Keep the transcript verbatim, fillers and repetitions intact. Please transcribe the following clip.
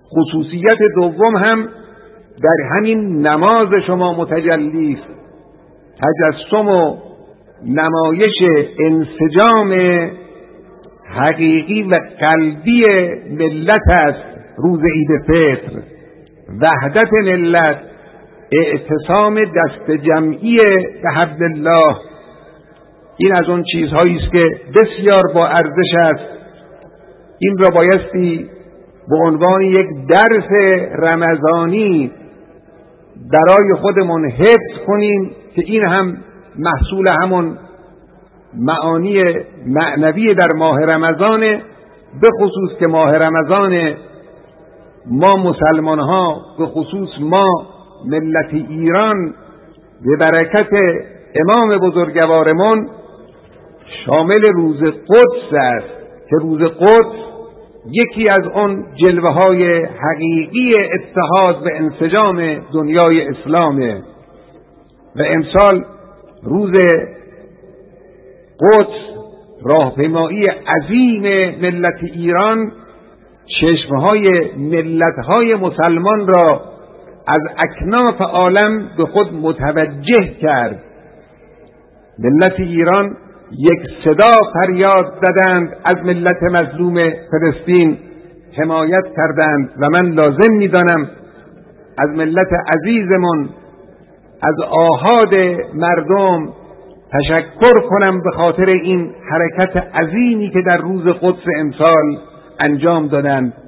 خصوصیت دوم هم در همین نماز شما متجلی است. تجسم و نمایش انسجام حقیقی و قلبی ملت است روز عید فطر، وحدت ملت، اعتصام دست جمعی به حبل الله. این از اون چیزهایی است که بسیار با ارزش است. این را بایستی به عنوان یک درس رمضانی برای خودمون حفظ کنیم که این هم محصول همون معانی معنوی در ماه رمضان، به خصوص که ماه رمضان ما مسلمان ها، به خصوص ما ملت ایران، به برکت امام بزرگوارمون شامل روز قدس است که روز قدس یکی از اون جلوه های حقیقی اتحاد و انسجام دنیای اسلامه و امسال روز قدس راهپیمایی عظیم ملت ایران چشمهای ملتهای مسلمان را از اکناف عالم به خود متوجه کرد. ملت ایران یک صدا فریاد زدند، از ملت مظلوم فلسطین حمایت کردند و من لازم می‌دانم از ملت عزیزمون، از آحاد مردم تشکر کنم به خاطر این حرکت عظیمی که در روز قدس امسال انجام دادند.